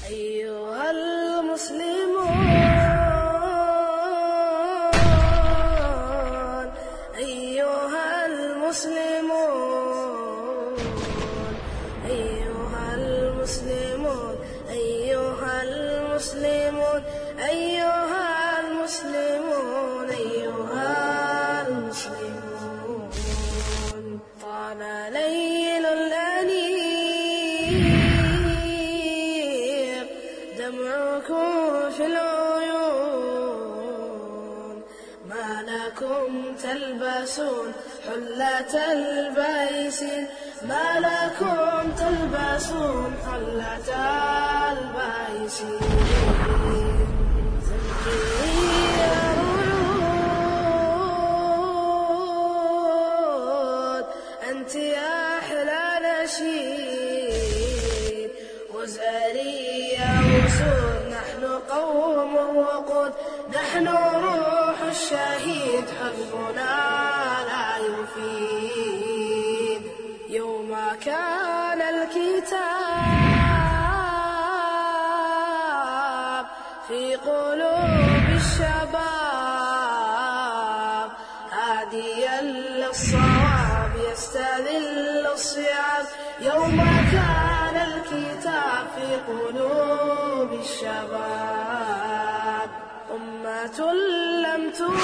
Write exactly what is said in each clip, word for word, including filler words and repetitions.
أيها المسلمون أيها المسلمون أيها المسلمون أيها المسلمون أيها المسلمون أيها المسلمون طال ليل الأنيق دمعكم في العيون ما لكم تلبسون حلة البيسين ما لكم تلبسون حلة البيسين زمجري يا رعود أنت أحلى نشيد وزاري يا وسود نحن قوم وقود نحن روح الشهيد حزبنا لا يفيد يوم كان الكتاب في قلوب الشباب هاديا للصواب يستذل الصعاب يوم كان الكتاب في قلوب الشباب أمة لم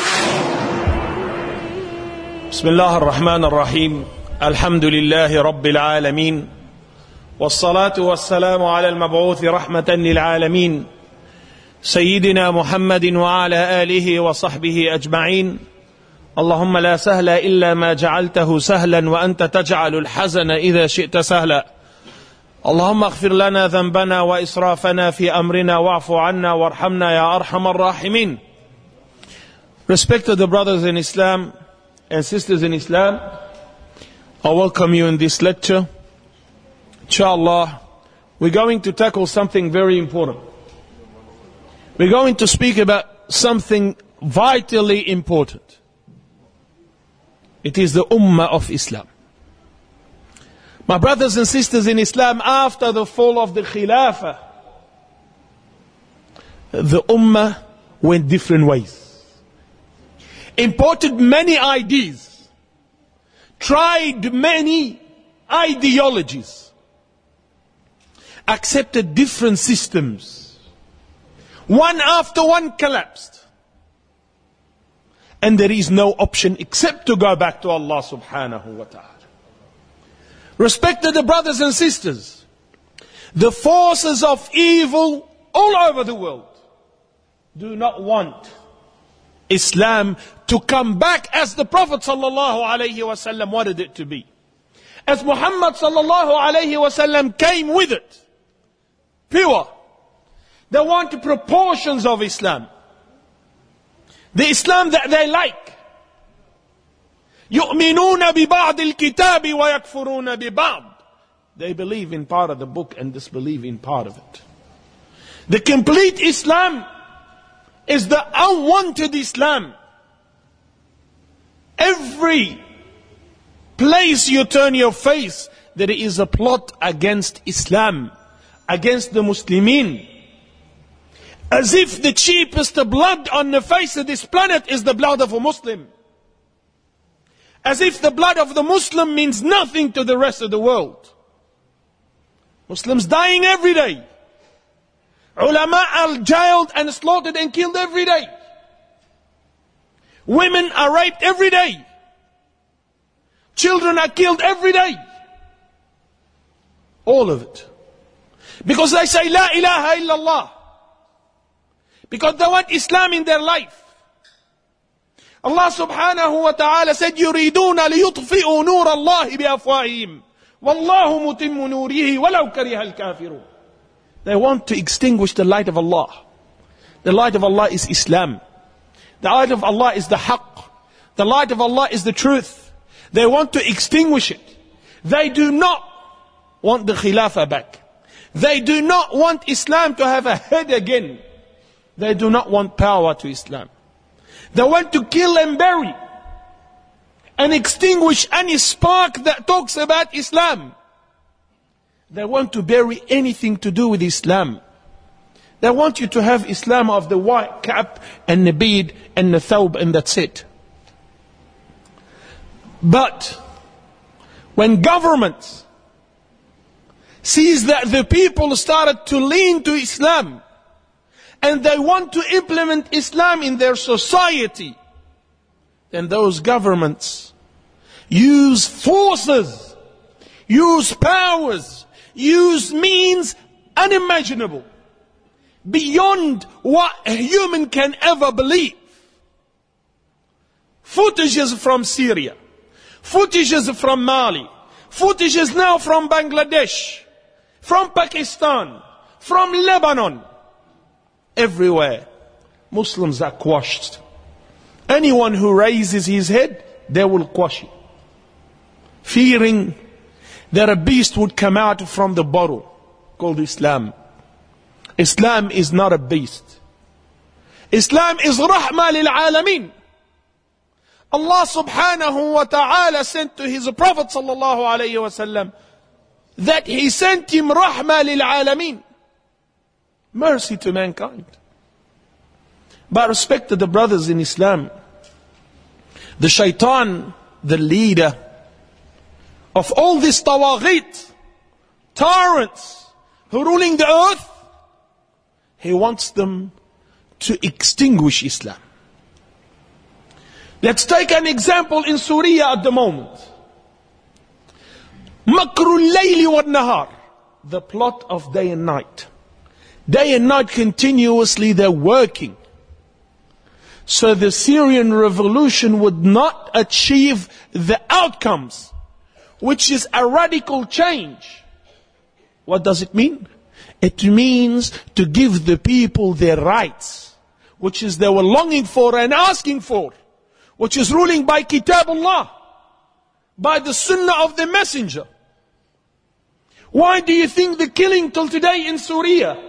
تؤمن. بسم الله الرحمن الرحيم. الحمد لله رب العالمين والصلاة والسلام على المبعوث رحمة للعالمين سيدنا محمد وعلى آله وصحبه أجمعين. اللهم لا سهل إلا ما جعلته سهلا وأنت تجعل الحزن إذا شئت سهلا. اللهم اغفر لنا ذنبنا وإسرافنا في أمرنا واعف عنا وارحمنا يا أرحم الراحمين. Respected brothers in Islam and sisters in Islam, I welcome you in this lecture. Inshallah, we're going to tackle something very important. We're going to speak about something vitally important. It is the Ummah of Islam. My brothers and sisters in Islam, after the fall of the Khilafah, the Ummah went different ways. Imported many ideas, tried many ideologies, accepted different systems. One after one collapsed. And there is no option except to go back to Allah subhanahu wa ta'ala. Respected brothers and sisters, the forces of evil all over the world do not want Islam to come back as the Prophet sallallahu alaihi wasallam wanted it to be. As Muhammad sallallahu alaihi wasallam came with it, pure. They want proportions of Islam. The Islam that they like. يؤمنون ببعض الكتاب ويكفرون ببعض. They believe in part of the book and disbelieve in part of it. The complete Islam is the unwanted Islam. Every place you turn your face, there is a plot against Islam, against the Muslimin. As if the cheapest blood on the face of this planet is the blood of a Muslim. As if the blood of the Muslim means nothing to the rest of the world. Muslims dying every day. Ulama are jailed and slaughtered and killed every day. Women are raped every day. Children are killed every day. All of it. Because they say La ilaha illallah. Because they want Islam in their life. Allah subhanahu wa ta'ala said, يُرِيدُونَ لِيُطْفِئُوا نُورَ اللَّهِ بِأَفْوَاهِهِمْ وَاللَّهُ مُتِمُّ نُورِهِ وَلَوْ كَرِهَ الْكَافِرُونَ. They want to extinguish the light of Allah. The light of Allah is Islam. The light of Allah is the haqq. The light of Allah is the truth. They want to extinguish it. They do not want the Khilafah back. They do not want Islam to have a head again. They do not want power to Islam. They want to kill and bury and extinguish any spark that talks about Islam. They want to bury anything to do with Islam. They want you to have Islam of the white cap and the bead and the thawb, and that's it. But when governments sees that the people started to lean to Islam and they want to implement Islam in their society, then those governments use forces, use powers, use means unimaginable, beyond what a human can ever believe. Footages from Syria, footages from Mali, footages now from Bangladesh, from Pakistan, from Lebanon. Everywhere, Muslims are quashed. Anyone who raises his head, they will quash it, fearing that a beast would come out from the bottle called Islam. Islam is not a beast. Islam is rahmah lil alameen. Allah subhanahu wa ta'ala sent to his Prophet sallallahu alayhi wa sallam that he sent him rahmah lil alameen, mercy to mankind. But respect to the brothers in Islam, the shaitan, the leader of all these tawaghit, tyrants who are ruling the earth, he wants them to extinguish Islam. Let's take an example in Syria at the moment. Makrul layli wa nahar, the plot of day and night. Day and night continuously they're working, so the Syrian revolution would not achieve the outcomes, which is a radical change. What does it mean? It means to give the people their rights, which is they were longing for and asking for, which is ruling by Kitabullah, by the Sunnah of the Messenger. Why do you think the killing till today in Syria?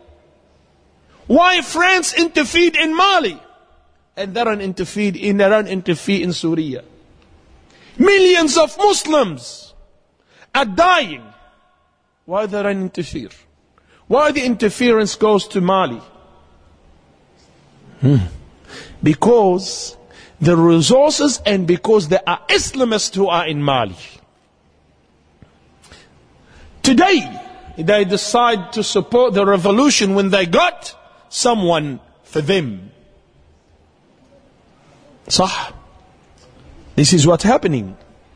Why France interfered in Mali and they don't interfere in they don't interfere in Syria? Millions of Muslims are dying. Why they don't interfere? Why the interference goes to Mali? Hmm. Because the resources and because there are Islamists who are in Mali. Today, they decide to support the revolution when they got someone for them. Sah. This is what's happening.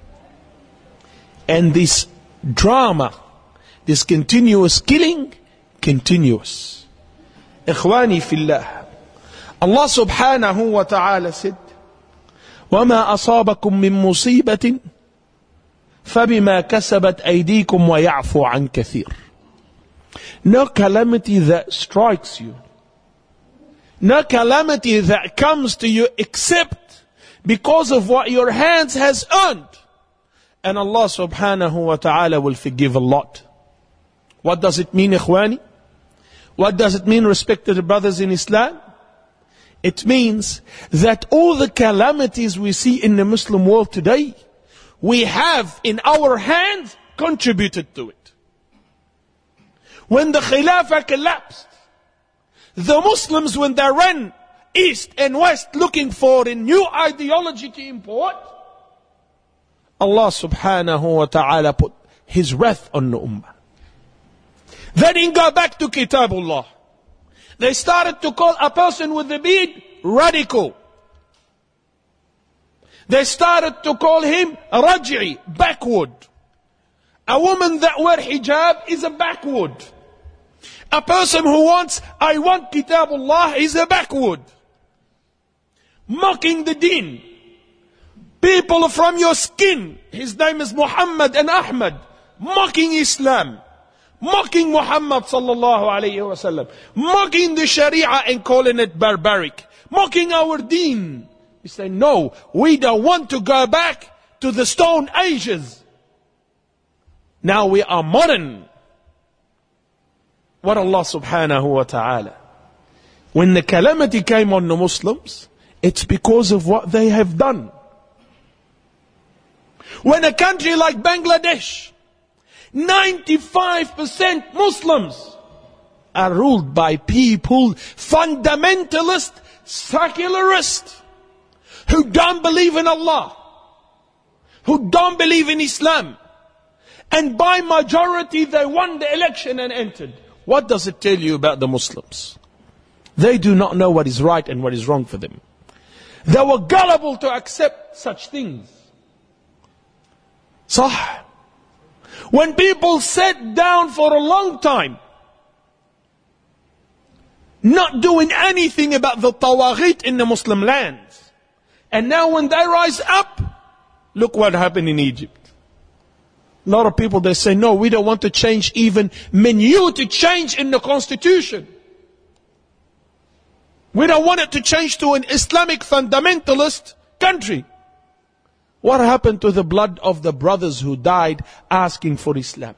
And this drama, this continuous killing, continuous. Ikhwani fillah. Allah subhanahu wa ta'ala said, وَمَا أَصَابَكُم مِّن مُّصِيبَةٍ فَبِمَا كَسَبَتْ أَيْدِيكُمْ وَيَعْفُو عَنْ كَثِيرٍ. No calamity that strikes you, no calamity that comes to you except because of what your hands has earned. And Allah subhanahu wa ta'ala will forgive a lot. What does it mean, ikhwani? What does it mean, respected brothers in Islam? It means that all the calamities we see in the Muslim world today, we have in our hands contributed to it. When the Khilafah collapsed, the Muslims, when they ran east and west looking for a new ideology to import, Allah subhanahu wa ta'ala put His wrath on the ummah. They didn't go back to Kitabullah. They started to call a person with the beard radical. They started to call him raj'i, backward. A woman that wear hijab is a backward. A person who wants, I want Kitabullah, is a backward. Mocking the deen. People from your skin, his name is Muhammad and Ahmad, mocking Islam. Mocking Muhammad sallallahu alayhi wa sallam. Mocking the Sharia and calling it barbaric. Mocking our deen. We say, no, we don't want to go back to the stone ages. Now we are modern. What Allah subhanahu wa ta'ala. When the calamity came on the Muslims, it's because of what they have done. When a country like Bangladesh, ninety-five percent Muslims, are ruled by people, fundamentalist, secularist, who don't believe in Allah, who don't believe in Islam, and by majority they won the election and entered. What does it tell you about the Muslims? They do not know what is right and what is wrong for them. They were gullible to accept such things. Sah. When people sat down for a long time, not doing anything about the tawaghit in the Muslim lands, and now when they rise up, look what happened in Egypt. A lot of people, they say, no, we don't want to change even minute change in the constitution. We don't want it to change to an Islamic fundamentalist country. What happened to the blood of the brothers who died asking for Islam?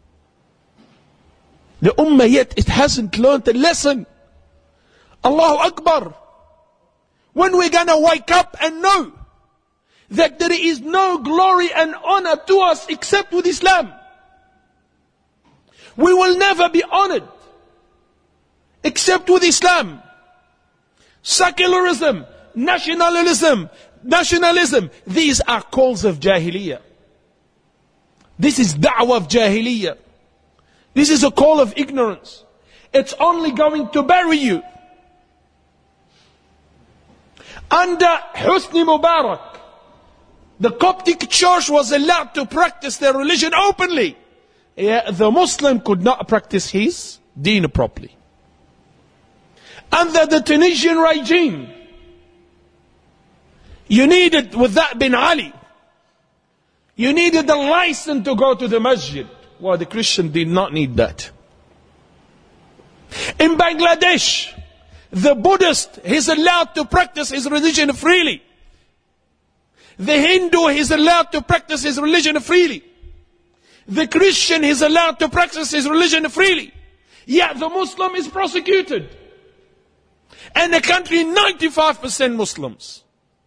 The Ummah yet, it hasn't learned a lesson. Allahu Akbar. When we're going to wake up and know that there is no glory and honor to us except with Islam. We will never be honored except with Islam. Secularism, nationalism, nationalism, these are calls of Jahiliyyah. This is da'wah of Jahiliyyah. This is a call of ignorance. It's only going to bury you. Under Hosni Mubarak, the Coptic Church was allowed to practice their religion openly. Yeah, the Muslim could not practice his deen properly. Under the Tunisian regime, you needed, with that bin Ali, you needed a license to go to the masjid. Well, the Christian did not need that. In Bangladesh, the Buddhist is allowed to practice his religion freely. The Hindu is allowed to practice his religion freely. The Christian is allowed to practice his religion freely. Yet the Muslim is prosecuted. And the country, ninety-five percent Muslims.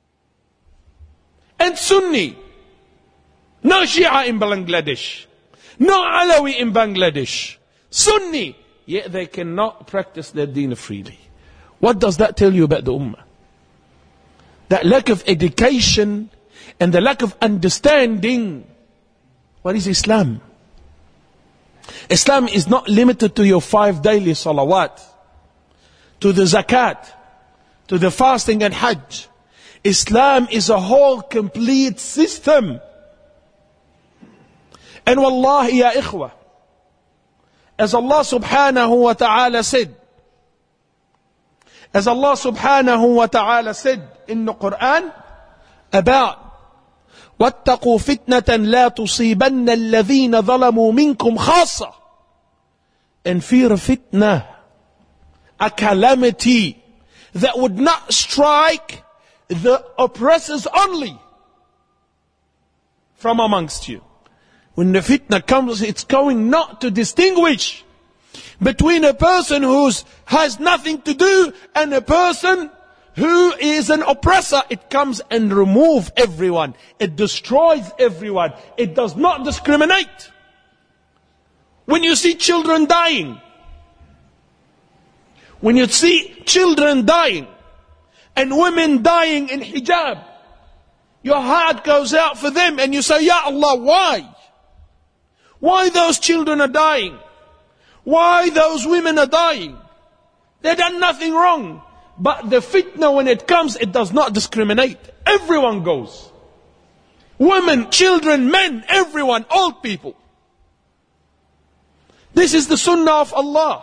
And Sunni. No Shia in Bangladesh. No Alawi in Bangladesh. Sunni. Yet they cannot practice their deen freely. What does that tell you about the Ummah? That lack of education and the lack of understanding. What is Islam? Islam is not limited to your five daily salawat, to the zakat, to the fasting and hajj. Islam is a whole complete system. And wallahi ya ikhwah, as Allah subhanahu wa ta'ala said, as Allah subhanahu wa ta'ala said in the Quran about وَاتَّقُوا فِتْنَةً لَا تُصِيبَنَّ الَّذِينَ ظَلَمُوا مِنْكُمْ خَاصَّةً. And fear of fitna, a calamity that would not strike the oppressors only from amongst you. When the fitna comes, it's going not to distinguish between a person who has nothing to do and a person who is an oppressor. It comes and removes everyone. It destroys everyone. It does not discriminate. When you see children dying, when you see children dying and women dying in hijab, your heart goes out for them and you say, Ya Allah, why? Why those children are dying? Why those women are dying? They've done nothing wrong. But the fitna, when it comes, it does not discriminate. Everyone goes. Women, children, men, everyone, old people. This is the sunnah of Allah.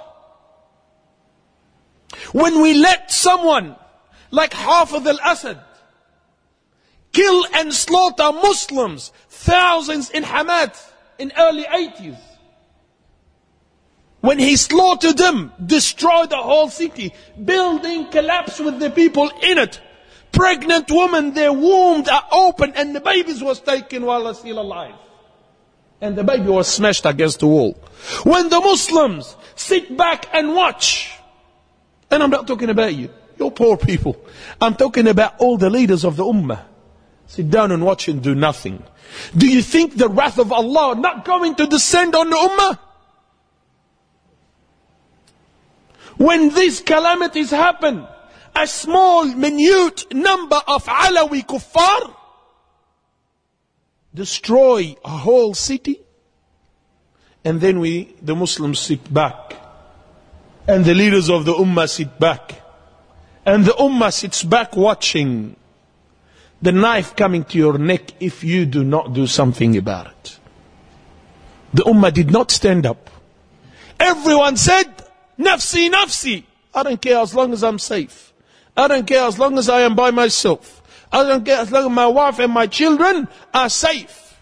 When we let someone like Hafidh al-Assad kill and slaughter Muslims, thousands in Hamad in early eighties, when he slaughtered them, destroyed the whole city, building collapsed with the people in it, pregnant women, their wombs are open and the babies was taken while they're still alive. And the baby was smashed against the wall. When the Muslims sit back and watch, and I'm not talking about you, you're poor people. I'm talking about all the leaders of the Ummah. Sit down and watch and do nothing. Do you think the wrath of Allah not going to descend on the Ummah? When these calamities happen, a small, minute number of Alawi kuffar destroy a whole city, and then we, the Muslims, sit back, and the leaders of the Ummah sit back, and the Ummah sits back watching the knife coming to your neck if you do not do something about it. The Ummah did not stand up. Everyone said, Nafsi, Nafsi. I don't care as long as I'm safe. I don't care as long as I am by myself. I don't care as long as my wife and my children are safe.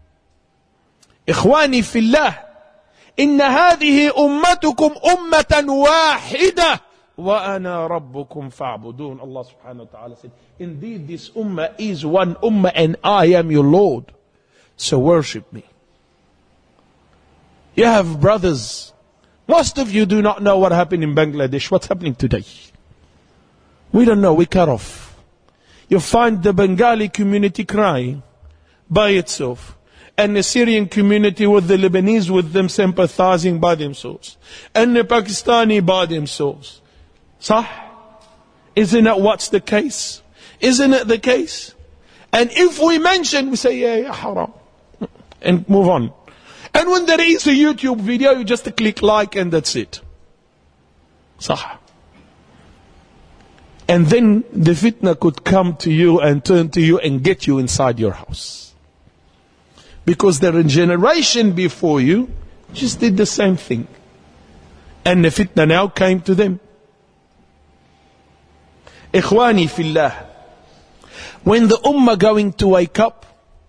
إخواني في الله إن هذه أمتكم أمة واحدة وَأَنَا رَبُّكُمْ فَاعْبُدُونَ. Allah subhanahu wa ta'ala said, indeed this ummah is one ummah and I am your Lord. So worship me. You have brothers. Most of you do not know what happened in Bangladesh. What's happening today? We don't know. We cut off. You find the Bengali community crying by itself. And the Syrian community with the Lebanese with them sympathizing by themselves. And the Pakistani by themselves. Sah? Isn't it what's the case? Isn't it the case? And if we mention, we say, yeah, yeah, haram. And move on. And when there is a YouTube video, you just click like and that's it. Sah. And then the fitna could come to you and turn to you and get you inside your house. Because the generation before you just did the same thing. And the fitna now came to them. Ikhwani fillah, when the ummah going to wake up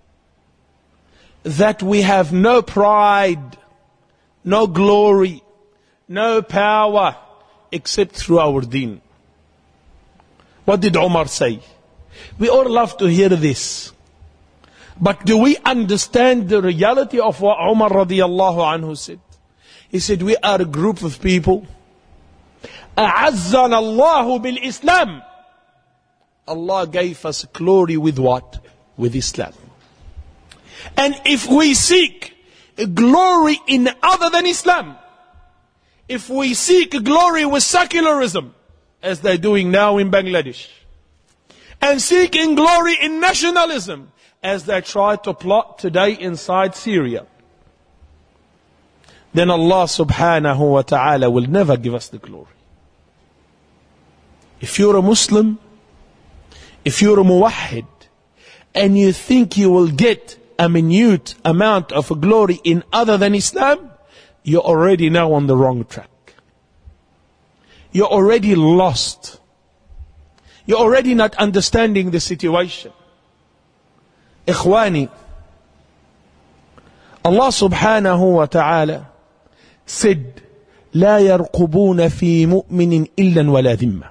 that we have no pride, no glory, no power except through our deen. What did Umar say? We all love to hear this. But do we understand the reality of what Umar radiallahu anhu said? He said, we are a group of people. أَعَزَّنَ اللَّهُ بِالْإِسْلَامِ. Allah gave us glory with what? With Islam. And if we seek glory in other than Islam, if we seek glory with secularism, as they're doing now in Bangladesh, and seeking glory in nationalism, as they try to plot today inside Syria, then Allah subhanahu wa ta'ala will never give us the glory. If you're a Muslim, if you're a muwahhid, and you think you will get a minute amount of glory in other than Islam, you're already now on the wrong track. You're already lost. You're already not understanding the situation. Ikhwani, Allah subhanahu wa ta'ala said, لا يرقبون في مؤمن إلا ولا ذمة.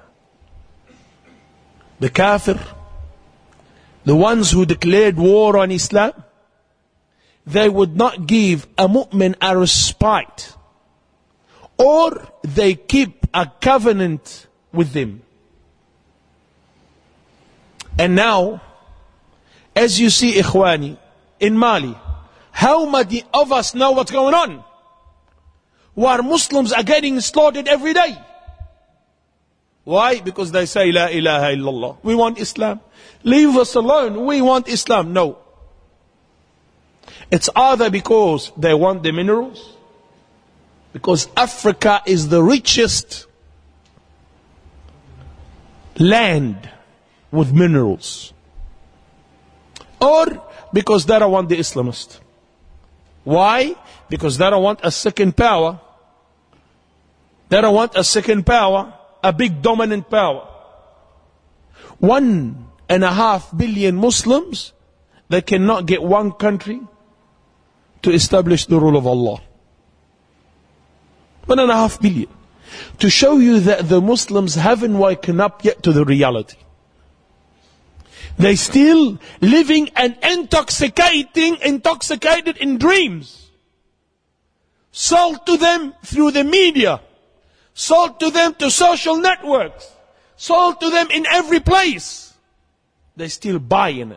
The kafir, the ones who declared war on Islam, they would not give a mu'min a respite, or they keep a covenant with them. And now, as you see, Ikhwani, in Mali, how many of us know what's going on? Where Muslims are getting slaughtered every day. Why? Because they say, La ilaha illallah. We want Islam. Leave us alone. We want Islam. No. It's either because they want the minerals, because Africa is the richest land with minerals, or because they don't want the Islamist. Why? Because they don't want a second power. They don't want a second power, a big dominant power. One and a half billion Muslims, they cannot get one country to establish the rule of Allah. One and a half billion. To show you that the Muslims haven't woken up yet to the reality. They still living and intoxicating, intoxicated in dreams. Sold to them through the media. Sold to them to social networks. Sold to them in every place. They still buying it.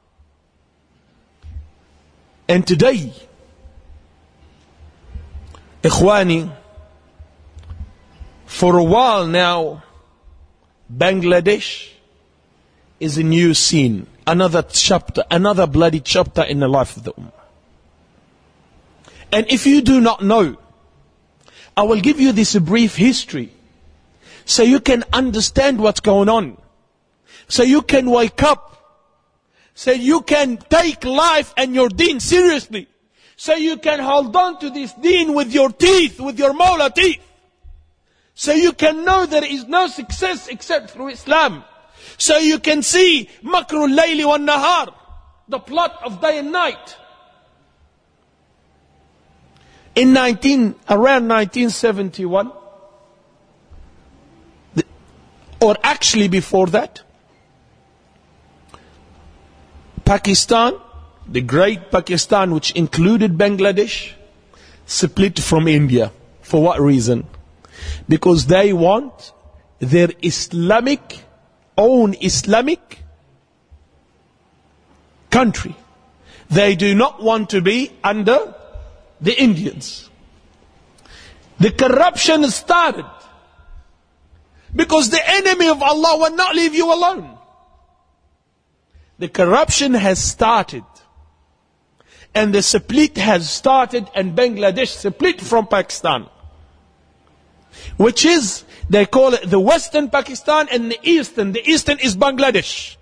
And today, Ikhwani, For a while now, Bangladesh is a new scene, another chapter, another bloody chapter in the life of the Ummah. And if you do not know, I will give you this brief history so you can understand what's going on, so you can wake up, so you can take life and your deen seriously, so you can hold on to this deen with your teeth, with your molar teeth, so you can know there is no success except through Islam, so you can see makrul layli wa nahar, the plot of day and night. In nineteen, around nineteen seventy-one, or actually before that, Pakistan, the great Pakistan, which included Bangladesh, split from India. For what reason? Because they want their Islamic, own Islamic country. They do not want to be under the Indians. The corruption started because the enemy of Allah will not leave you alone. The corruption has started, and the split has started, and Bangladesh split from Pakistan, which is, they call it the Western Pakistan and the Eastern. The Eastern is Bangladesh.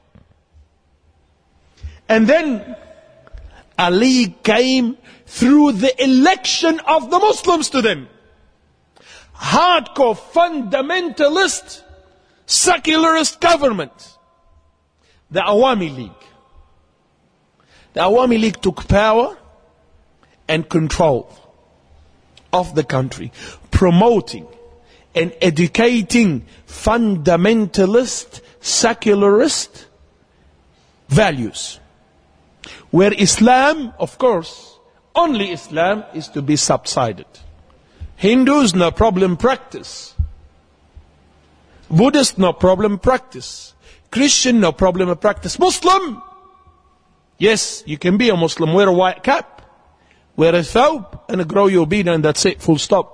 And then a league came through the election of the Muslims to them. Hardcore, fundamentalist, secularist government. The Awami League. The Awami League took power and control of the country, promoting and educating fundamentalist, secularist values. Where Islam, of course, only Islam is to be subsided. Hindus, no problem, practice. Buddhist, no problem, practice. Christian, no problem, practice. Muslim, yes, you can be a Muslim. Wear a white cap, wear a thawb, and grow your beard, and that's it, full stop.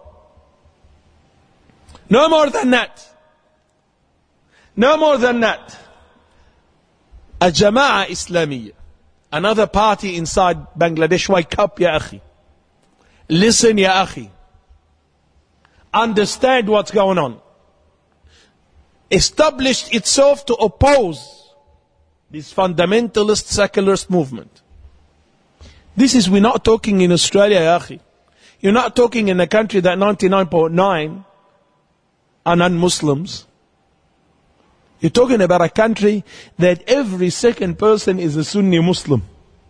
No more than that. No more than that. A Jama'ah Islamiyya, another party inside Bangladesh, wake up, ya akhi. Listen, ya akhi. Understand what's going on. Established itself to oppose this fundamentalist secularist movement. This is, we're not talking in Australia, ya akhi. You're not talking in a country that ninety-nine point nine are non-Muslims. You're talking about a country that every second person is a Sunni Muslim.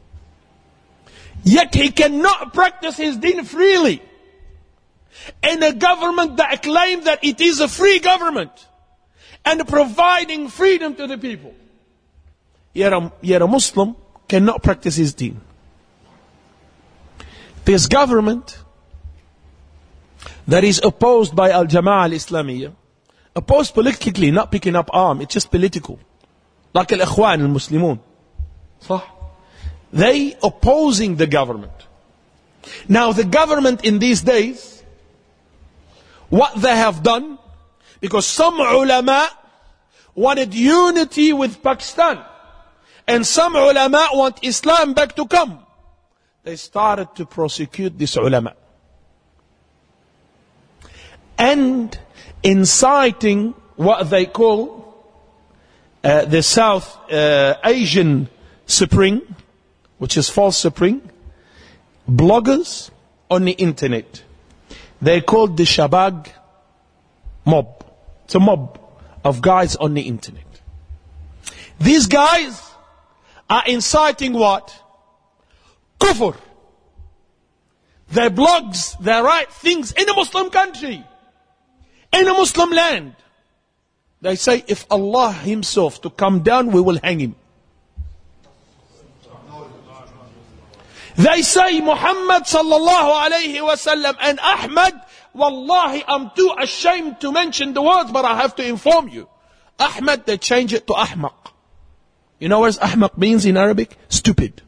Yet he cannot practice his deen freely. In a government that claims that it is a free government and providing freedom to the people. Yet a, yet a Muslim cannot practice his deen. This government that is opposed by Al-Jama'ah Al-Islamiyya, opposed politically, not picking up arm, it's just political. Like Al-Ikhwan Al-Muslimun. صح? They opposing the government. Now the government in these days, what they have done, because some ulama wanted unity with Pakistan, and some ulama want Islam back to come, they started to prosecute this ulama. And inciting what they call uh, the South uh, Asian Spring, which is false spring, bloggers on the internet. They called the Shabag mob. It's a mob of guys on the internet. These guys are inciting what? Kufr. Their blogs, they write things in a Muslim country, in a Muslim land. They say, if Allah himself to come down, we will hang him. They say Muhammad sallallahu alayhi wasallam and Ahmad, wallahi, I'm too ashamed to mention the words, but I have to inform you. Ahmad, they change it to Ahmaq. You know what Ahmaq means in Arabic? Stupid.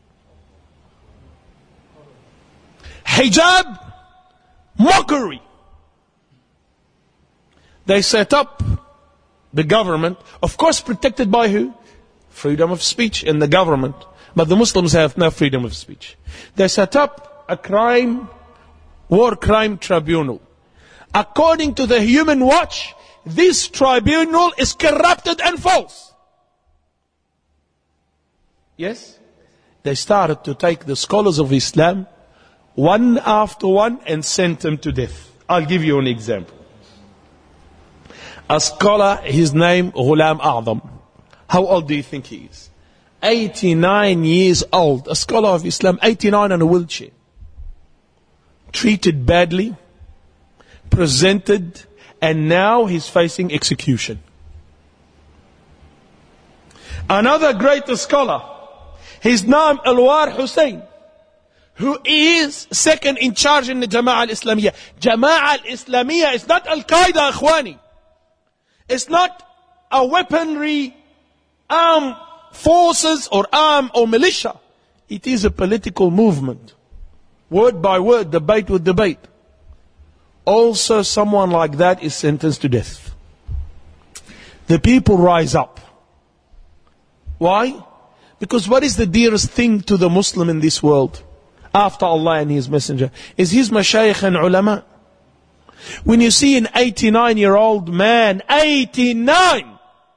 Hijab, mockery. They set up the government, of course protected by who? Freedom of speech in the government. But the Muslims have no freedom of speech. They set up a crime, war crime tribunal. According to the Human Watch, this tribunal is corrupted and false. Yes? They started to take the scholars of Islam, one after one, and sent them to death. I'll give you an example. A scholar, his name Ghulam A'zam. How old do you think he is? eighty-nine years old. A scholar of Islam, eighty-nine, on a wheelchair. Treated badly, presented, and now he's facing execution. Another great scholar, his name Alwar Hussein, who is second in charge in the Jama'ah al-Islamiyah. Jama'ah al-Islamiyah is not Al-Qaeda, Akhwani. It's not a weaponry, armed forces or armed or militia. It is a political movement. Word by word, debate with debate. Also, someone like that is sentenced to death. The people rise up. Why? Because what is the dearest thing to the Muslim in this world? After Allah and His Messenger, is his mashayikh and ulama. When you see an eighty-nine year old man, eighty-nine,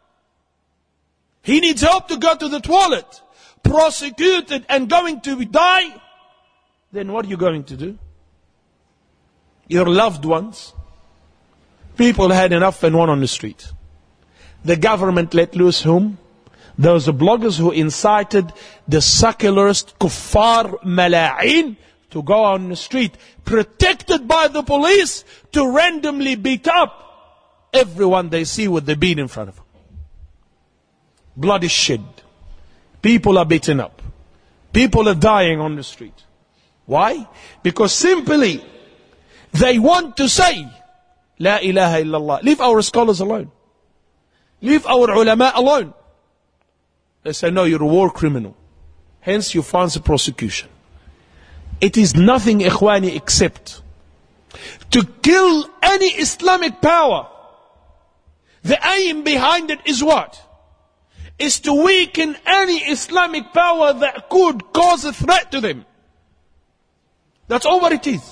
he needs help to go to the toilet, prosecuted and going to die, then what are you going to do? Your loved ones, people had enough and won on the street. The government let loose whom? Those bloggers who incited the secularist kuffar mala'in to go on the street, protected by the police, to randomly beat up everyone they see with the beat in front of them. Blood is shed. People are beaten up. People are dying on the street. Why? Because simply they want to say La ilaha illallah. Leave our scholars alone. Leave our ulama alone. They say, no, you're a war criminal. Hence you face a prosecution. It is nothing, ikhwani, except to kill any Islamic power. The aim behind it is what? Is to weaken any Islamic power that could cause a threat to them. That's all what it is.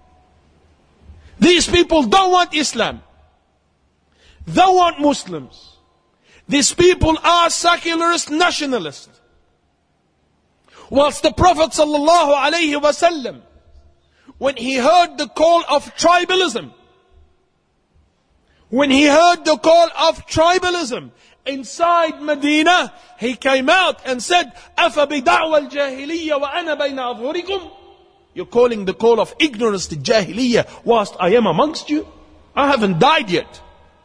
These people don't want Islam. They want Muslims. These people are secularist nationalists. Whilst the Prophet sallallahu alaihi wasallam, when he heard the call of tribalism, when he heard the call of tribalism inside Medina, he came out and said, أَفَبِدَعْوَ الْجَاهِلِيَّ وَأَنَا بَيْنَ أَظْهُرِكُمْ. You're calling the call of ignorance to Jahiliyyah whilst I am amongst you? I haven't died yet.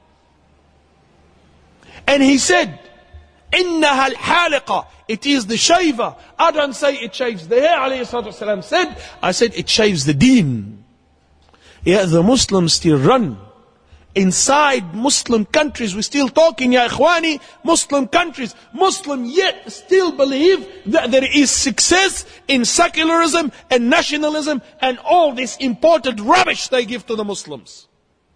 And he said, إِنَّهَا الْحَالِقَةِ. It is the shaver. I don't say it shaves the hair, alayhi salatu wasalam said. I said it shaves the deen. Yeah, the Muslims still run. Inside Muslim countries, we're still talking, ya ikhwani, Muslim countries, Muslim yet still believe that there is success in secularism and nationalism and all this imported rubbish they give to the Muslims.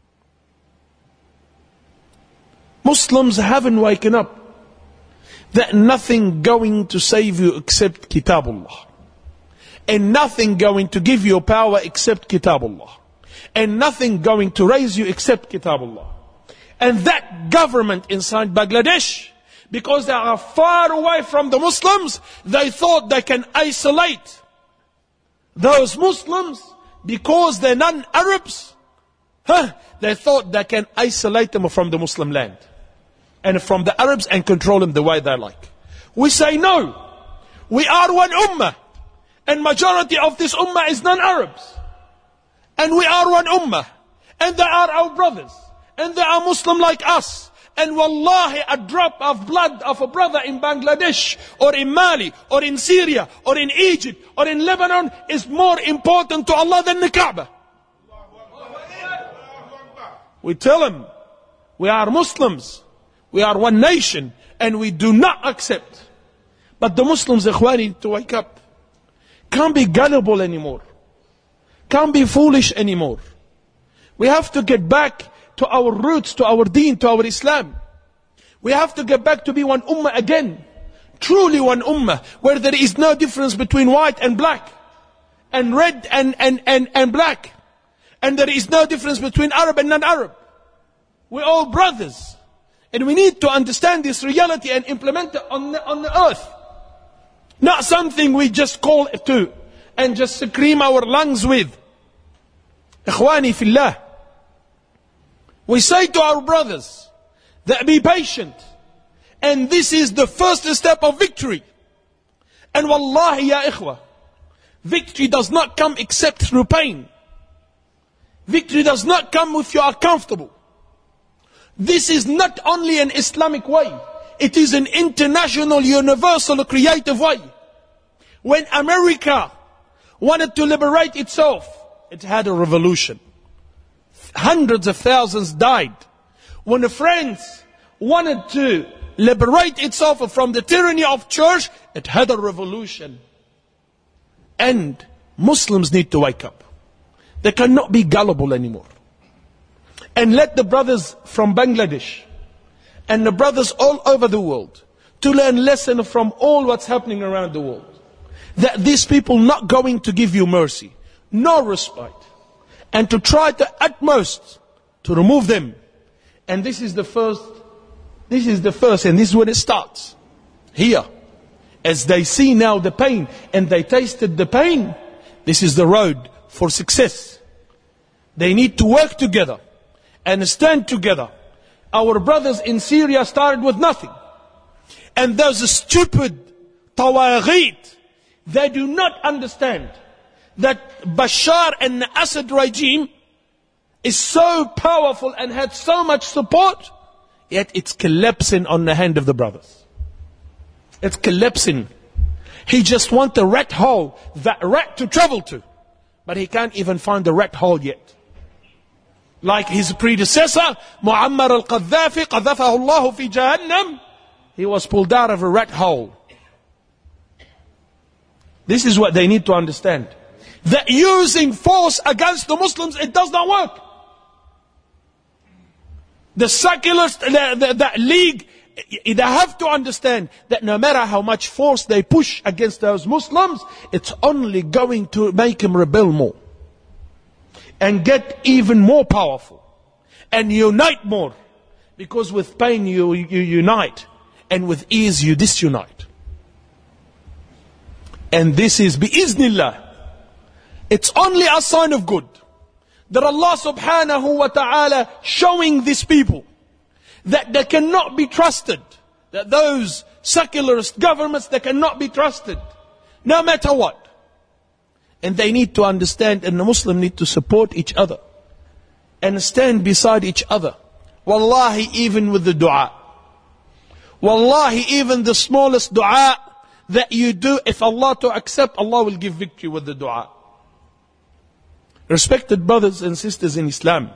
Muslims haven't waken up that nothing going to save you except Kitabullah. And nothing going to give you power except Kitabullah. And nothing going to raise you except Kitabullah. And that government inside Bangladesh, because they are far away from the Muslims, they thought they can isolate those Muslims because they're non-Arabs. Huh? They thought they can isolate them from the Muslim land and from the Arabs and control them the way they like. We say no. We are one ummah. And majority of this ummah is non-Arabs. And we are one ummah. And they are our brothers. And they are Muslim like us. And wallahi, a drop of blood of a brother in Bangladesh, or in Mali, or in Syria, or in Egypt, or in Lebanon is more important to Allah than the Kaaba. We tell them, we are Muslims. We are one nation. And we do not accept. But the Muslims, ikhwani, to wake up. Can't be gullible anymore. Can't be foolish anymore. We have to get back to our roots, to our deen, to our Islam. We have to get back to be one ummah again. Truly one ummah, where there is no difference between white and black, and red and, and, and, and black. And there is no difference between Arab and non-Arab. We're all brothers. And we need to understand this reality and implement it on the, on the earth. Not something we just call it to and just scream our lungs with. Ikhwani fillah. We say to our brothers that be patient. And this is the first step of victory. And wallahi ya ikhwa, victory does not come except through pain. Victory does not come if you are comfortable. This is not only an Islamic way. It is an international, universal, creative way. When America wanted to liberate itself, it had a revolution. Hundreds of thousands died. When France wanted to liberate itself from the tyranny of church, it had a revolution. And Muslims need to wake up. They cannot be gullible anymore. And let the brothers from Bangladesh and the brothers all over the world to learn lesson from all what's happening around the world. That these people not going to give you mercy, no respite, and to try the utmost to remove them. And this is the first, this is the first, and this is when it starts. Here, as they see now the pain, and they tasted the pain, this is the road for success. They need to work together and stand together. Our brothers in Syria started with nothing. And those stupid tawaghit, they do not understand that Bashar and the Assad regime is so powerful and had so much support, yet it's collapsing on the hand of the brothers. It's collapsing. He just wants a rat hole, that rat to travel to. But he can't even find the rat hole yet. Like his predecessor, Muammar al-Qaddafi, قذفه الله في جهنم, he was pulled out of a rat hole. This is what they need to understand. That using force against the Muslims, it does not work. The secularists, the, the, the league, they have to understand that no matter how much force they push against those Muslims, it's only going to make them rebel more. And get even more powerful. And unite more. Because with pain you, you unite. And with ease you disunite. And this is biiznillah. It's only a sign of good. That Allah subhanahu wa ta'ala showing these people that they cannot be trusted. That those secularist governments, they cannot be trusted. No matter what. And they need to understand, and the Muslims need to support each other. And stand beside each other. Wallahi, even with the dua. Wallahi, even the smallest dua that you do, if Allah to accept, Allah will give victory with the dua. Respected brothers and sisters in Islam,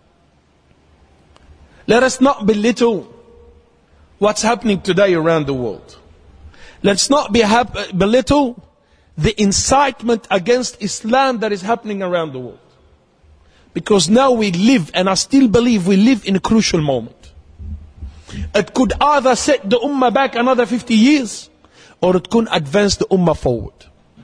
let us not belittle what's happening today around the world. Let's not be hap- belittle the incitement against Islam that is happening around the world. Because now we live, and I still believe we live in a crucial moment. It could either set the ummah back another fifty years, or it could advance the ummah forward.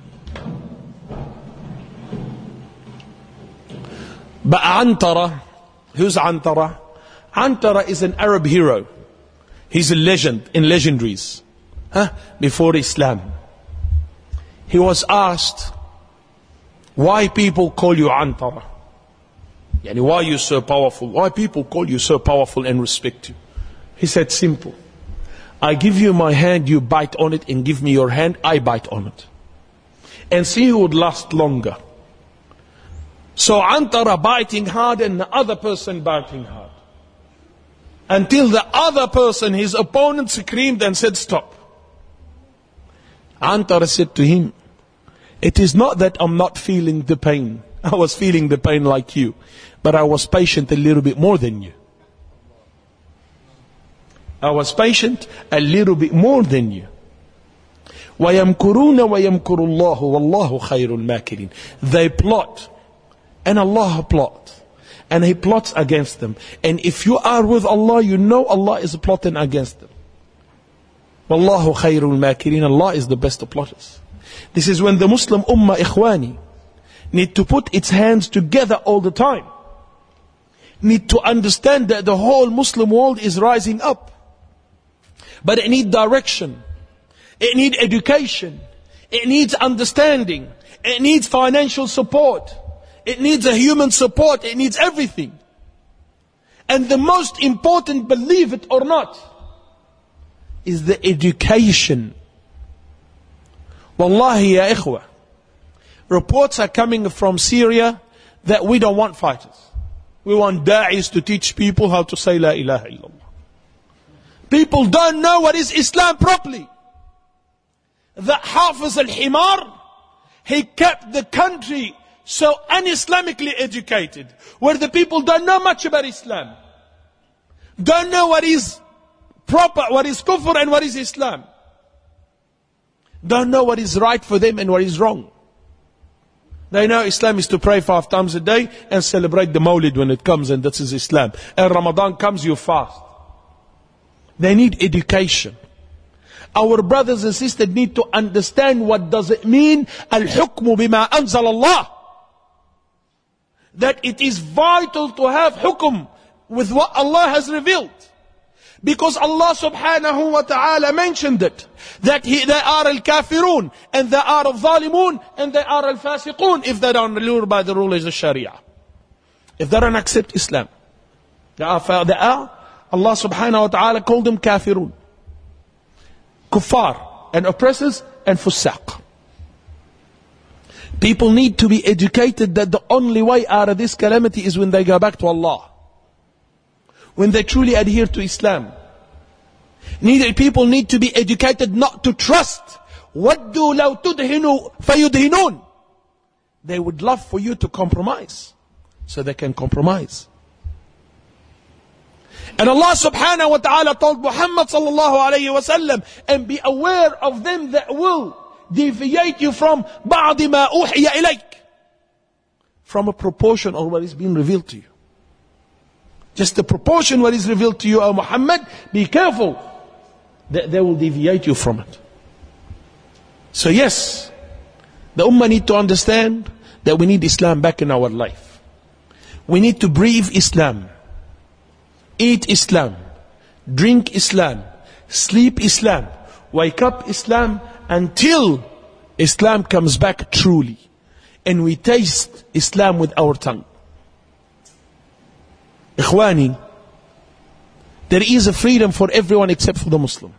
But Antara, who's Antara? Antara is an Arab hero. He's a legend in legendaries. Huh? Before Islam. He was asked, why people call you Antara? Yani, why are you so powerful? Why people call you so powerful and respect you? He said, simple. I give you my hand, you bite on it, and give me your hand, I bite on it. And see who would last longer. So Antara biting hard and the other person biting hard. Until the other person, his opponent, screamed and said, stop. Antara said to him, it is not that I'm not feeling the pain. I was feeling the pain like you. But I was patient a little bit more than you. I was patient a little bit more than you. وَيَمْكُرُونَ وَيَمْكُرُ اللَّهُ وَاللَّهُ خَيْرُ الْمَاكِرِينَ. They plot, and Allah plot. and he plots against them. And if you are with Allah, you know Allah is plotting against them. Wallahu khayrul makirin. Allah is the best of plotters. This is when the Muslim ummah, ikhwani, need to put its hands together all the time. Need to understand that the whole Muslim world is rising up. But it needs direction. It needs education. It needs understanding. It needs financial support. It needs a human support. It needs everything. And the most important, believe it or not, is the education. Wallahi ya ikhwa, reports are coming from Syria that we don't want fighters. We want da'is to teach people how to say La ilaha illallah. People don't know what is Islam properly. That Hafiz al-Himar, he kept the country so un-Islamically educated, where the people don't know much about Islam. Don't know what is proper, what is kufr and what is Islam. Don't know what is right for them and what is wrong. They know Islam is to pray five times a day and celebrate the Mawlid when it comes, and that is Islam. And Ramadan comes, you fast. They need education. Our brothers and sisters need to understand what does it mean, al-hukmu bima anzal Allah. That it is vital to have hukum with what Allah has revealed. Because Allah subhanahu wa ta'ala mentioned it. That he, they are al-kafirun, and they are al-zalimun, and they are al-fasiqun, if they don't rule by the rules of Sharia. If they don't accept Islam. They are, they are Allah subhanahu wa ta'ala called them kafirun. Kuffar, and oppressors, and fusaq. People need to be educated that the only way out of this calamity is when they go back to Allah. When they truly adhere to Islam. Neither people need to be educated not to trust. وَدُّوا لَوْ تُدْهِنُوا فَيُدْهِنُونَ. They would love for you to compromise, so they can compromise. And Allah subhanahu wa ta'ala told Muhammad sallallahu alayhi wa sallam, and be aware of them that will deviate you from بَعْضِ مَا أُوحِيَ إِلَيْكَ, from a proportion of what is being revealed to you. Just the proportion what is revealed to you, O Muhammad, be careful that they will deviate you from it. So yes, the ummah need to understand that we need Islam back in our life. We need to breathe Islam, eat Islam, drink Islam, sleep Islam, wake up Islam, until Islam comes back truly and we taste Islam with our tongue. Ikhwani, there is a freedom for everyone except for the Muslim.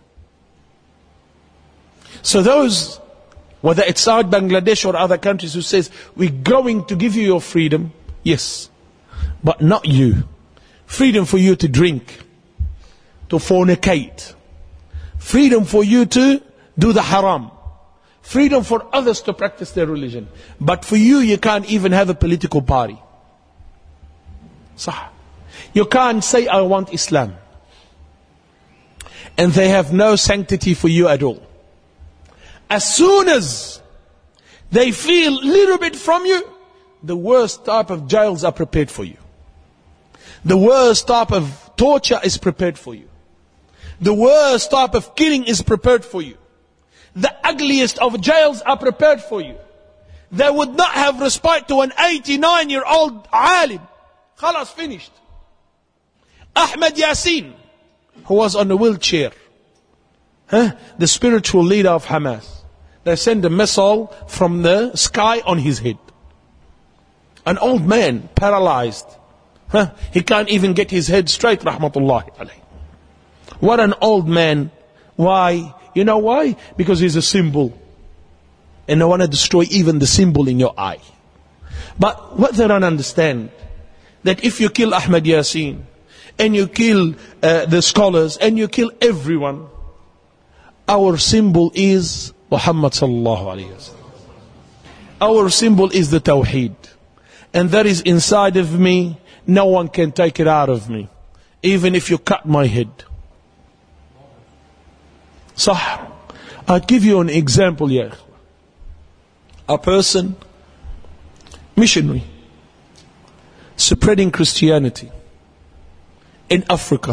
So those, whether it's South Bangladesh or other countries, who says, we're going to give you your freedom, yes, but not you. Freedom for you to drink, to fornicate. Freedom for you to do the haram. Freedom for others to practice their religion. But for you, you can't even have a political party. Sah. You can't say, I want Islam. And they have no sanctity for you at all. As soon as they feel a little bit from you, the worst type of jails are prepared for you. The worst type of torture is prepared for you. The worst type of killing is prepared for you. The ugliest of jails are prepared for you. They would not have respite to an eighty-nine year old alim. Khalas, finished. Ahmed Yassin, who was on a wheelchair, huh? The spiritual leader of Hamas. They send a missile from the sky on his head. An old man, paralyzed. Huh? He can't even get his head straight, rahmatullahi alayhi. What an old man. Why? You know why? Because he's a symbol. And they want to destroy even the symbol in your eye. But what they don't understand, that if you kill Ahmed Yassin, and you kill uh, the scholars, and you kill everyone, our symbol is Muhammad sallallahu alayhi wa sallam. Our symbol is the Tawheed. And that is inside of me. No one can take it out of me. Even if you cut my head. Sah. I'll give you an example here. A person, missionary, spreading Christianity in Africa.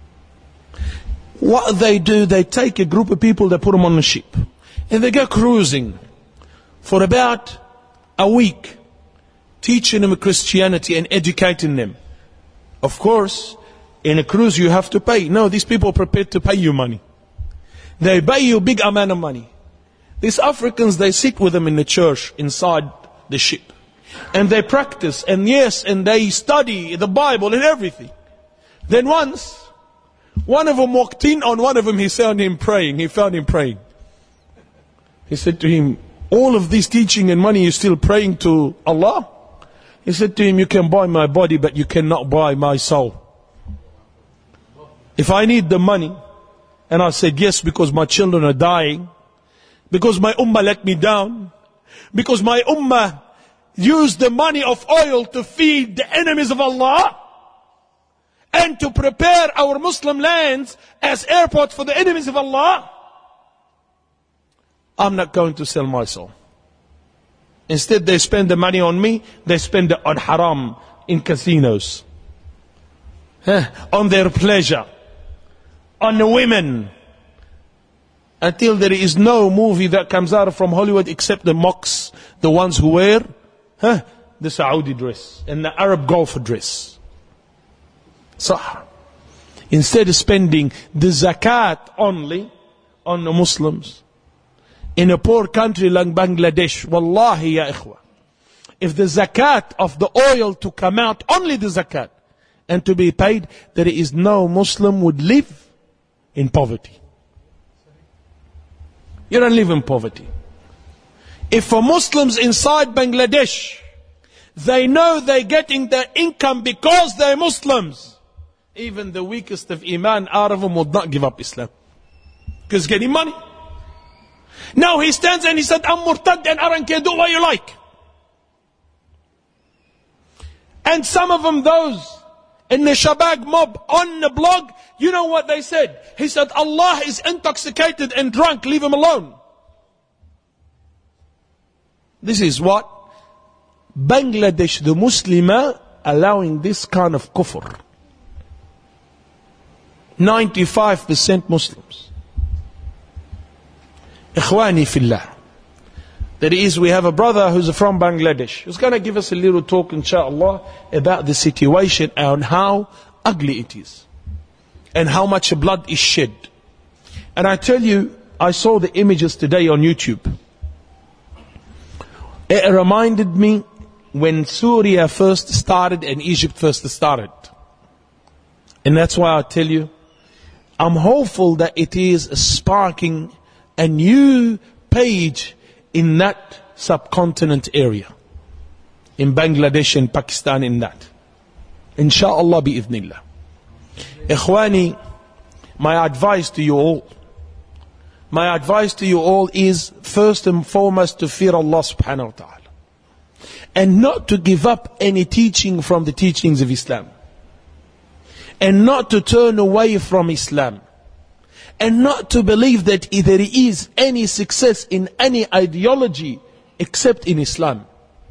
What they do, they take a group of people, they put them on a ship, and they go cruising for about a week, teaching them Christianity and educating them. Of course, in a cruise you have to pay. No, these people are prepared to pay you money. They pay you a big amount of money. These Africans, they sit with them in the church inside the ship. And they practice, and yes, and they study the Bible and everything. Then once, one of them walked in on one of them, he found him praying. He found him praying. He said to him, all of this teaching and money, you're still praying to Allah? He said to him, you can buy my body, but you cannot buy my soul. If I need the money, and I said yes because my children are dying, because my ummah let me down, because my ummah used the money of oil to feed the enemies of Allah, and to prepare our Muslim lands as airports for the enemies of Allah, I'm not going to sell my soul. Instead, they spend the money on me, they spend it on haram, in casinos, huh? On their pleasure, on the women, until there is no movie that comes out from Hollywood except the mocks, the ones who wear huh, the Saudi dress and the Arab Gulf dress. So, instead of spending the zakat only on the Muslims, in a poor country like Bangladesh, wallahi ya ikhwa, if the zakat of the oil to come out, only the zakat, and to be paid, there is no Muslim would live in poverty. You don't live in poverty. If for Muslims inside Bangladesh, they know they're getting their income because they're Muslims, even the weakest of Iman out of them would not give up Islam. Because getting money. Now he stands and he said, I'm murtad and I don't care, do what you like. And some of them, those in the Shabag mob on the blog, you know what they said? He said, Allah is intoxicated and drunk, leave him alone. This is what? Bangladesh, the Muslimah, allowing this kind of kufr. ninety-five percent Muslims. Ikhwani fillah. That is, we have a brother who's from Bangladesh, who's going to give us a little talk, inshallah, about the situation and how ugly it is. And how much blood is shed. And I tell you, I saw the images today on YouTube. It reminded me when Syria first started and Egypt first started. And that's why I tell you, I'm hopeful that it is sparking a new page in that subcontinent area. In Bangladesh and Pakistan, in that. Insha'Allah bi'idhnillah. Ikhwani, my advice to you all, my advice to you all is first and foremost to fear Allah subhanahu wa ta'ala. And not to give up any teaching from the teachings of Islam. And not to turn away from Islam. And not to believe that there is any success in any ideology except in Islam.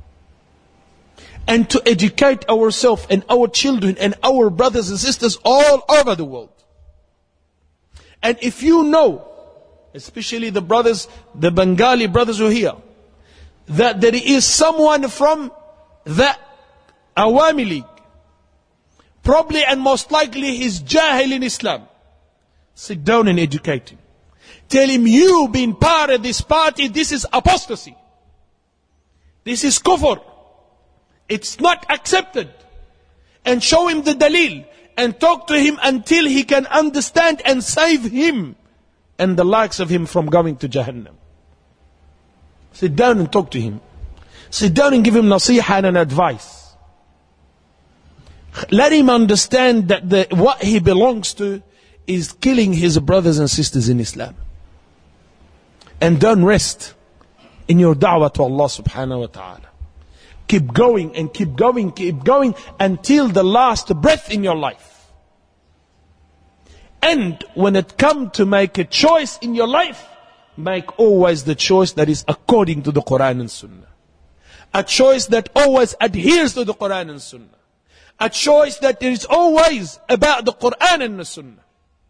And to educate ourselves and our children and our brothers and sisters all over the world. And if you know, especially the brothers, the Bengali brothers who are here, that there is someone from that Awami League, probably and most likely he's Jahil in Islam, sit down and educate him. Tell him, you being part of this party, this is apostasy. This is kufr. It's not accepted. And show him the dalil. And talk to him until he can understand and save him and the likes of him from going to Jahannam. Sit down and talk to him. Sit down and give him nasiha and advice. Let him understand that the, what he belongs to is killing his brothers and sisters in Islam. And don't rest in your da'wah to Allah subhanahu wa ta'ala. Keep going and keep going, keep going until the last breath in your life. And when it comes to make a choice in your life, make always the choice that is according to the Quran and Sunnah. A choice that always adheres to the Quran and Sunnah. A choice that is always about the Quran and the Sunnah.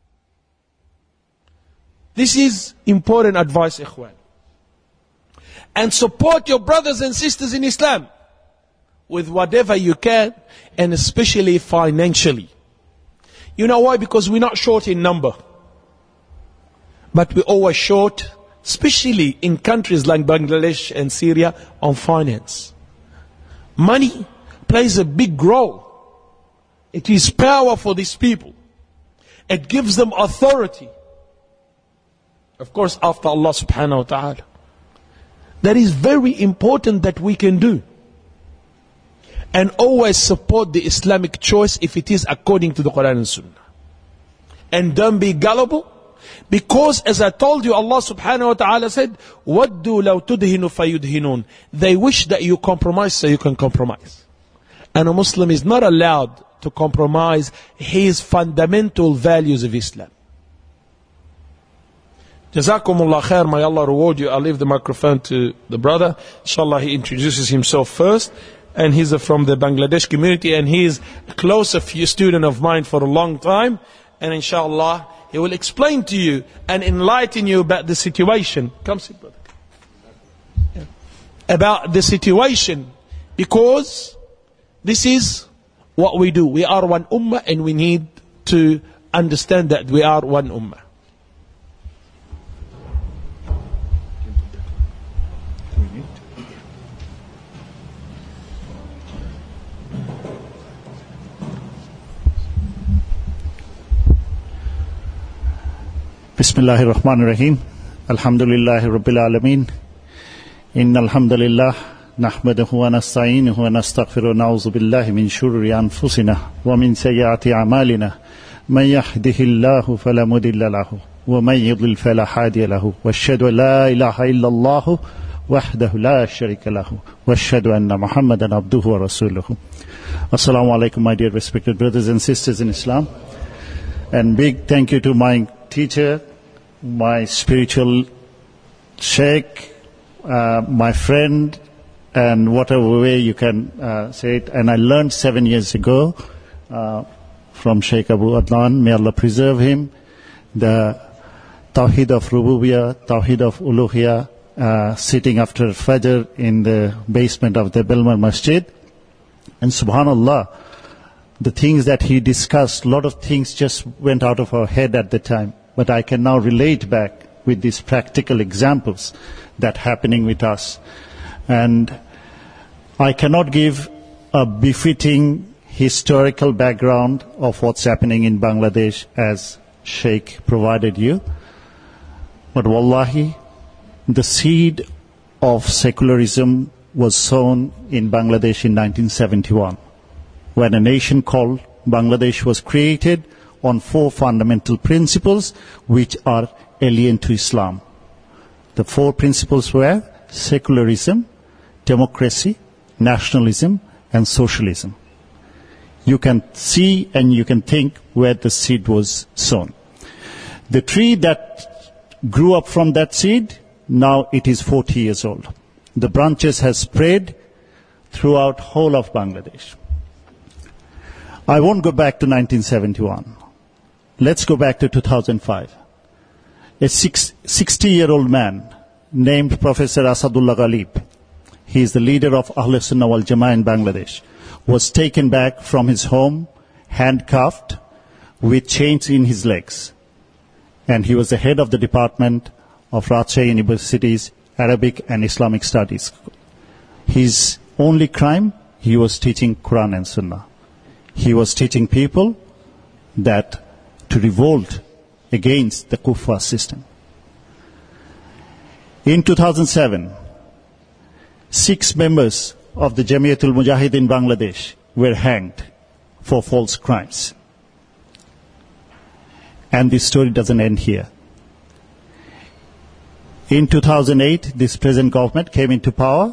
This is important advice, ikhwan. And support your brothers and sisters in Islam with whatever you can, and especially financially. You know why? Because we're not short in number, but we're always short, especially in countries like Bangladesh and Syria, on finance. Money plays a big role. It is power for these people. It gives them authority. Of course, after Allah subhanahu wa ta'ala. That is very important that we can do. And always support the Islamic choice if it is according to the Quran and Sunnah. And don't be gullible. Because as I told you, Allah subhanahu wa ta'ala said, وَدُّوا لَوْ تُدْهِنُ فَيُدْهِنُونَ. They wish that you compromise so you can compromise. And a Muslim is not allowed to compromise his fundamental values of Islam. Jazakumullah khair, may Allah reward you. I'll leave the microphone to the brother. Inshallah, he introduces himself first. And he's from the Bangladesh community, and he's a close student of mine for a long time. And inshallah, he will explain to you and enlighten you about the situation. Come sit, brother. Yeah. About the situation. Because this is what we do. We are one ummah, and we need to understand that we are one ummah. Bismillahir Rahmanir Rahim. Alhamdulillahi Rabbil Alameen. Innal hamdalillah nahmaduhu wa nasta'inuhu wa nastaghfiruhu wa na'udzu billahi min shururi anfusina wa min sayyiati a'malina. Man yahdihillahu fala mudilla lahu wa man yudlil fala hadiya lahu. Wa ashhadu an la ilaha illallah wahdahu la sharika lahu wa ashhadu anna Muhammadan abduhu wa rasuluhu. Assalamu alaikum, my dear respected brothers and sisters in Islam. And big thank you to my teacher, my spiritual sheikh, uh, my friend, and whatever way you can uh, say it. And I learned seven years ago uh, from Sheikh Abu Adnan, may Allah preserve him, the Tawheed of Rububiyyah, Tawheed of Uluhiyyah, uh, sitting after Fajr in the basement of the Belmar Masjid. And subhanallah, the things that he discussed, a lot of things just went out of our head at the time. But I can now relate back with these practical examples that happening with us. And I cannot give a befitting historical background of what's happening in Bangladesh as Sheikh provided you. But wallahi, the seed of secularism was sown in Bangladesh in nineteen seventy-one, when a nation called Bangladesh was created on four fundamental principles which are alien to Islam. The four principles were secularism, democracy, nationalism, and socialism. You can see and you can think where the seed was sown. The tree that grew up from that seed, now it is forty years old. The branches have spread throughout whole of Bangladesh. I won't go back to nineteen seventy-one. Let's go back to two thousand five. A sixty-year-old man named Professor Asadullah Ghalib, he is the leader of Ahl Sunnah wal Jama'ah in Bangladesh, was taken back from his home, handcuffed, with chains in his legs. And he was the head of the department of Rajshahi University's Arabic and Islamic Studies. His only crime, he was teaching Quran and Sunnah. He was teaching people that to revolt against the kuffar system. In two thousand seven, six members of the Jamiatul Mujahid in Bangladesh were hanged for false crimes. And this story doesn't end here. In two thousand eight, this present government came into power,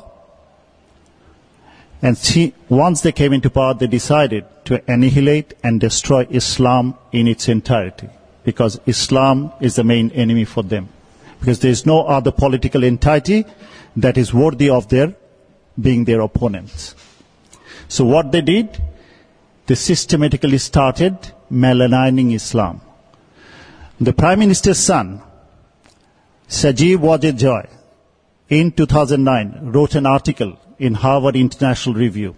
and see, once they came into power, they decided to annihilate and destroy Islam in its entirety, because Islam is the main enemy for them. Because there is no other political entity that is worthy of their being their opponents. So what they did, they systematically started malalining Islam. The Prime Minister's son, Sajib Wajid Joy, in two thousand nine, wrote an article in Harvard International Review,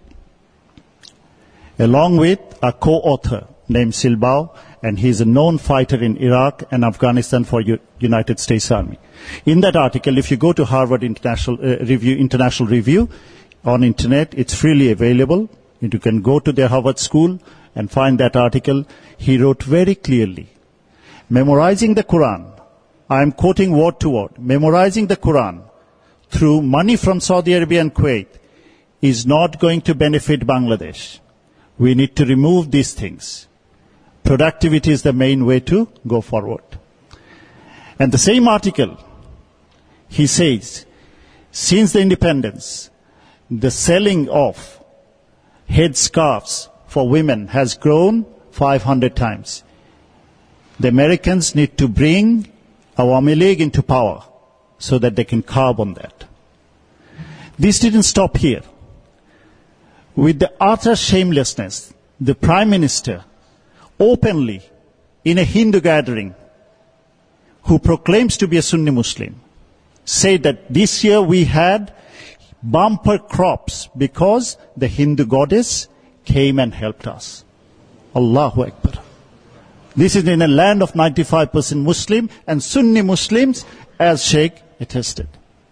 along with a co-author named Silbao, and he is a known fighter in Iraq and Afghanistan for U- United States Army. In that article, if you go to Harvard International uh, Review, International Review on internet, it's freely available. You can go to the Harvard School and find that article. He wrote very clearly, memorizing the Quran, I am quoting word to word, memorizing the Quran through money from Saudi Arabia and Kuwait is not going to benefit Bangladesh. We need to remove these things. Productivity is the main way to go forward. And the same article, he says, since the independence, the selling of headscarves for women has grown five hundred times. The Americans need to bring Awami League into power so that they can carve on that. This didn't stop here. With the utter shamelessness, the Prime Minister openly, in a Hindu gathering, who proclaims to be a Sunni Muslim, said that this year we had bumper crops because the Hindu goddess came and helped us. Allahu Akbar. This is in a land of ninety-five percent Muslim and Sunni Muslims, as Sheikh attested.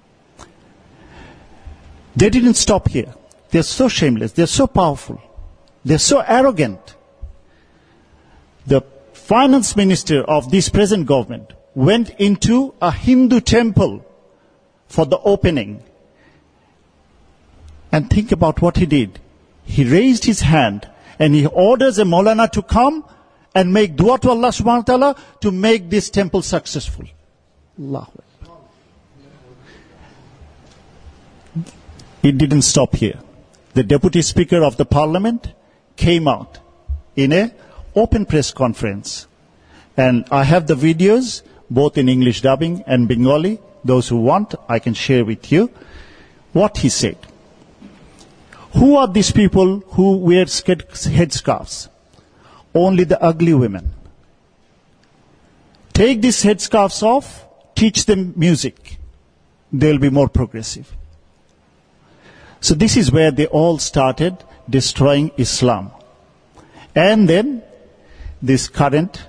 They didn't stop here. They're so shameless. They're so powerful. They're so arrogant. The finance minister of this present government went into a Hindu temple for the opening. And think about what he did. He raised his hand and he orders a Maulana to come and make dua to Allah subhanahu wa ta'ala to make this temple successful. Allahu Akbar. It didn't stop here. The Deputy Speaker of the Parliament came out in a open press conference. And I have the videos, both in English dubbing and Bengali. Those who want, I can share with you what he said. Who are these people who wear headscarves? Only the ugly women. Take these headscarves off, teach them music. They'll be more progressive. So this is where they all started destroying Islam. And then this current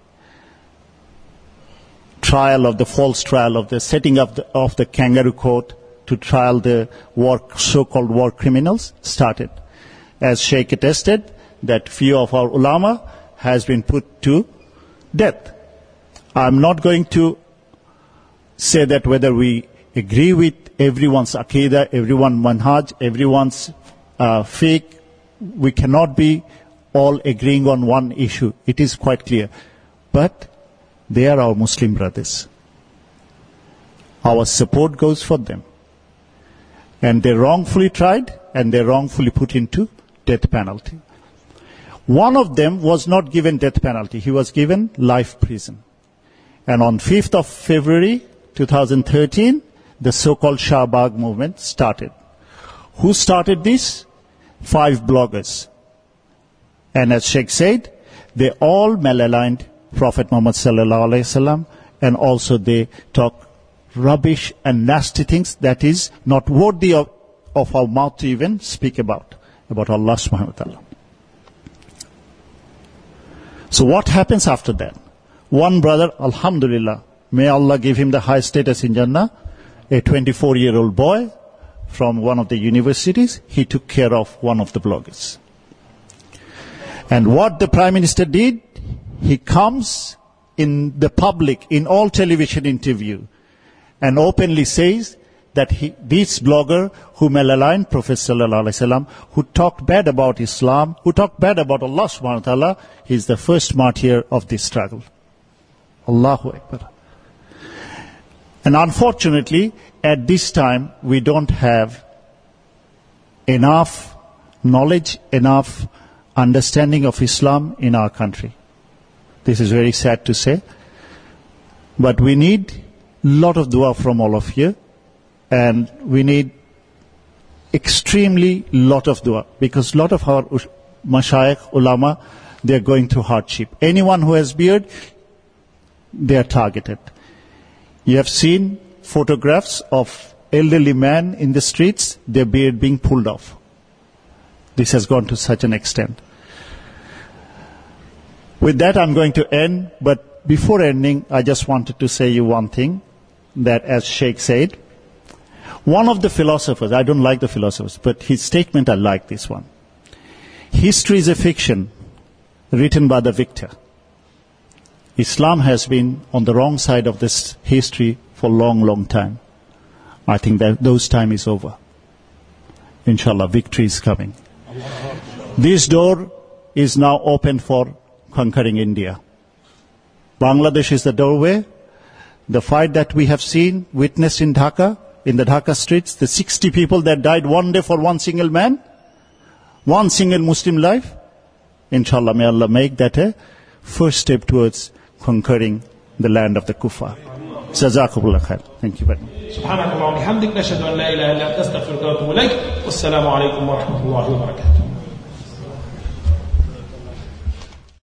trial of the false trial of the setting up the, of the kangaroo court to trial the war, so-called war criminals started. As Sheikh attested, that few of our ulama has been put to death. I'm not going to say that whether we agree with everyone's aqidah, everyone's manhaj, everyone's uh, faith. We cannot be all agreeing on one issue. It is quite clear. But they are our Muslim brothers. Our support goes for them. And they wrongfully tried and they wrongfully put into death penalty. One of them was not given death penalty. He was given life prison. And on fifth of February twenty thirteen, the so-called Shahbag movement started. Who started this? Five bloggers. And as Sheikh said, they all malaligned Prophet Muhammad sallallahu alaihi wasallam, and also they talk rubbish and nasty things that is not worthy of, of our mouth to even speak about, about Allah subhanahu wa ta'ala. So what happens after that? One brother, alhamdulillah, may Allah give him the high status in Jannah, a twenty-four-year-old boy from one of the universities, he took care of one of the bloggers. And what the Prime Minister did, he comes in the public, in all television interview, and openly says that he, this blogger who malaligned Prophet sallallahu alaihi wasallam, who talked bad about Islam, who talked bad about Allah subhanahu wa ta'ala, he is the first martyr of this struggle. Allahu Akbar. And unfortunately, at this time, we don't have enough knowledge, enough understanding of Islam in our country. This is very sad to say. But we need a lot of dua from all of you. And we need extremely lot of dua. Because a lot of our mashayikh, ulama, they're going through hardship. Anyone who has beard, they are targeted. You have seen photographs of elderly men in the streets, their beard being pulled off. This has gone to such an extent. With that, I'm going to end, but before ending, I just wanted to say you one thing, that as Sheikh said, one of the philosophers, I don't like the philosophers, but his statement, I like this one. History is a fiction written by the victor. Islam has been on the wrong side of this history for a long, long time. I think that those time is over. Inshallah, victory is coming. This door is now open for conquering India. Bangladesh is the doorway. The fight that we have seen, witnessed in Dhaka, in the Dhaka streets, the sixty people that died one day for one single man, one single Muslim life, inshallah, may Allah make that a first step towards conquering the land of the kuffar. Jazakumullah khair. Thank you very much. سبحانك اللهم وبحمدك نشهد أن لا إله إلا أنت نستغفرك ونتوب إليك والسلام عليكم ورحمة الله وبركاته.